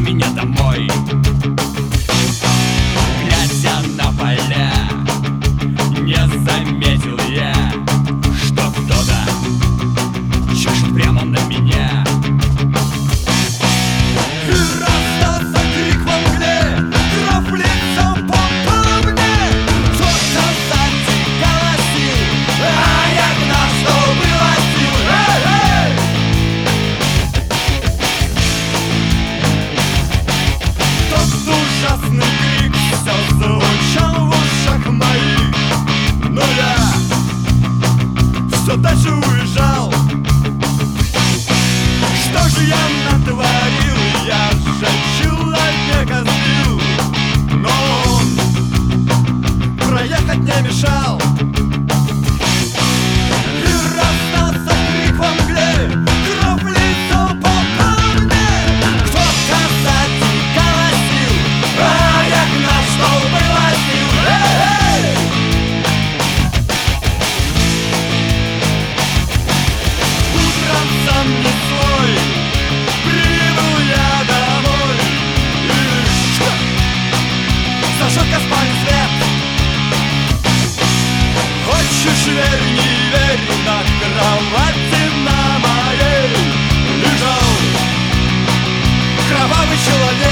меня домой. Глядя на поля, не заметил я, что кто-то чешет прямо на меня. И раздался крик во мгле, кровь лицом по мне. Кто-то сзади голосил, а я гнал, что было сил. Тот ужасный крик все звучал в ушах моих, но я все дальше уезжал. Что же я натворил? Я же человека сбил, но он проехать не мешал. И раздался крик во мгле, кровь лицом по мне. Кто-то сзади голосил, а я гнал, что было сил. Утром сам не свой прибыл я домой, и зажег спальный свет. Хочешь верь, не верь, на кровати на моей лежал кровавый человек.